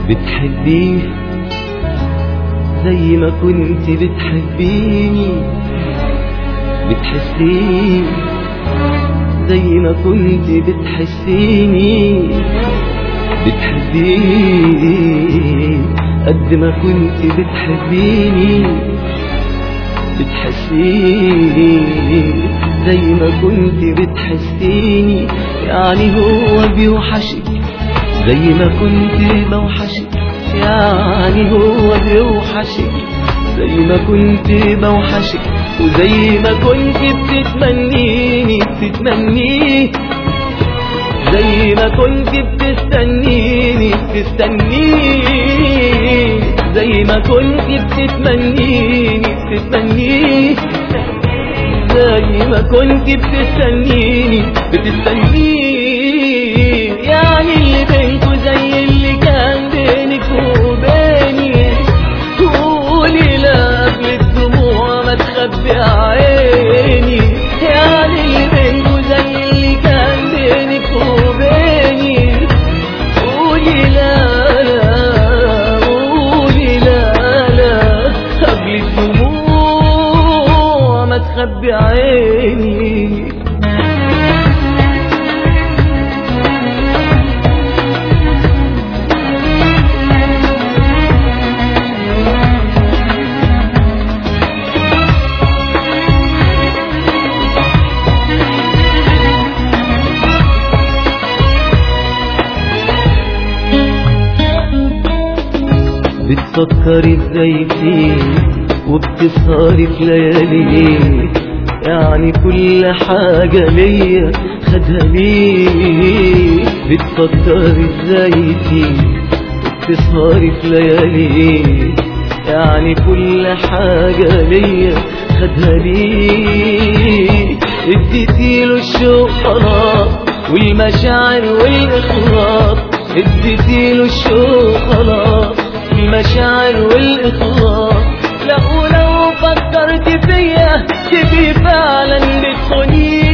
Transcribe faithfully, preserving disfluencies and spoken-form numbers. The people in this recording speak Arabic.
بتحبيه زي ما كنت بتحبيني، بتحسيه زي ما كنت بتحسيني، بتحبيه قد ما كنت بتحبيني، بتحسيني زي ما كنت بتحسيني. يعني هو بيوحشك زي ما كنت بوحشك، يعني هو بيوحشك زي ما كنت بوحشك، وزي ما كنت بتتمنيني بتتمنيه، زي ما كنت بتستنيني بتستنيه، زي ما كنت بتتمنيني بتتمنيه، زي ما كنت بتستنيني بتستنيه. يعني اللي بينكوا زي اللي كان بينك وبيني، قولي لا قبل الدموع ما تخبي عيني. يعني اللي بينكوا زي اللي كان بينك وبيني، قولي لا لا قولي لا لا قبل الدموع ما تخبي عيني. بتفكري ازاي فيه وبتسهري في ليالي، يعني كل حاجة ليا خدها ليه. بتفكري ازاي فيه وبتسهري في ليالي، يعني كل حاجة ليا خدها ليه. اديتيله الشوق خلاص والمشاعر والإخلاص، اديتيله الشوق خلاص المشاعر والإخلاص. لا ولو فكرت فيا تبي فعلا بتخوني،